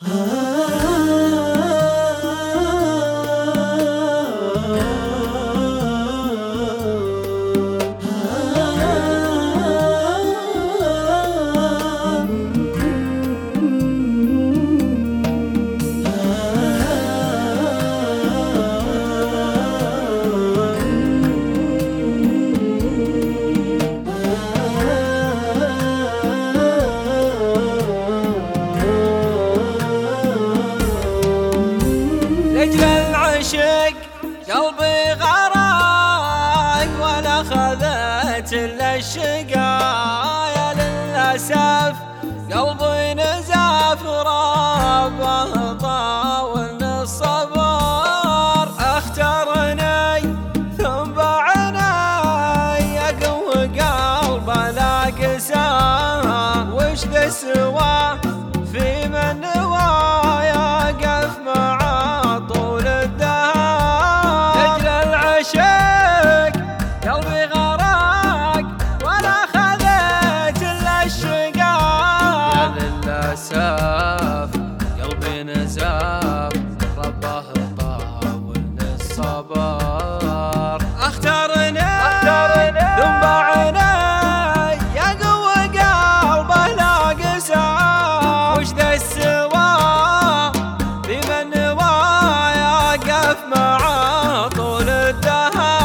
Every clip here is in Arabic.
لأجل العشق قلبي غرق ولا خذت إلا الشقايا، للأسف قلبي نزف ربه طاولني الصبر، اختارني ثم باعني أقوى قلبه لا قساه، وش ذا السوا في من نوايا قف معاه طول الدهر. لأجل العشق قلبي غرق ولا خذت إلا الشقاء، للأسف قلبي نزف ربه طاولني الصبر، اختارني ثم باعني يقوى قلبه لا قساه، وش ذا السوا بمن نوايا قف معاه طول الدهر.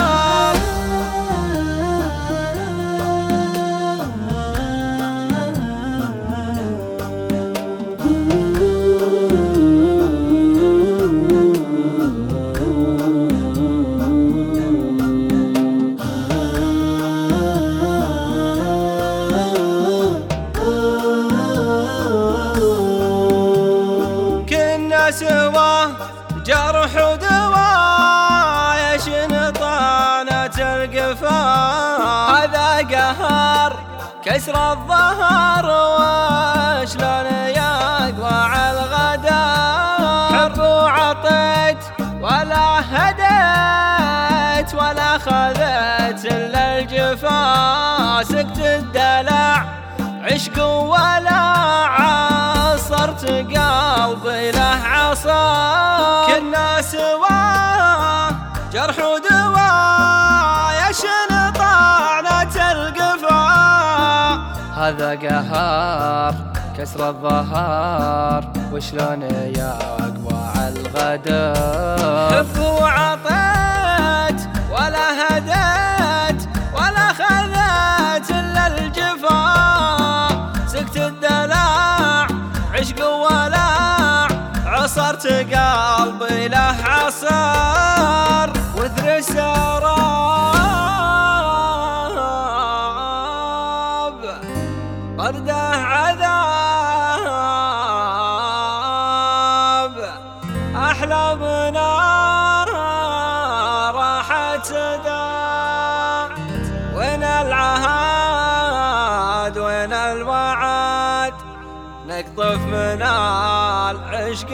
كنا سوا جرح ودواء شنطانة القفا، هذا قهر كسر الظهر وشلون يقوى على الغدار. حب وعطيت ولا هديت ولا خذت إلا الجفا، سكت الدلع عشق ولا عصرت قلبي له عصا. كنا سوا جرح ودواء يا شنطانة القفا، هذا قهر كسر الظهر وشلون يقوى على الغدر. حب وعطيت ولا هديت ولا خذت إلا الجفا، سكت الدلع عشق ولا عصرت قلبي له عصر، وثر السراب برده عذاب، أحلامنا راحت ذا، وين العهد وين الوعد نقطف من العشق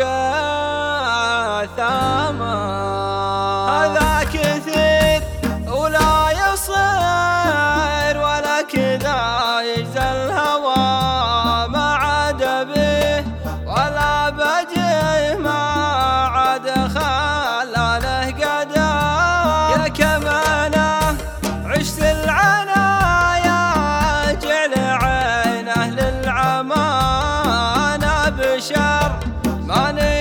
ثمن. هذا كثير ولا يصير ولا كذا يجزى الهوى، ما عاد به ولا بجيه ما عاد خلاله قدا. يا كمانه عشت العنايا جعل عينه للعمى، أنا بشر ماني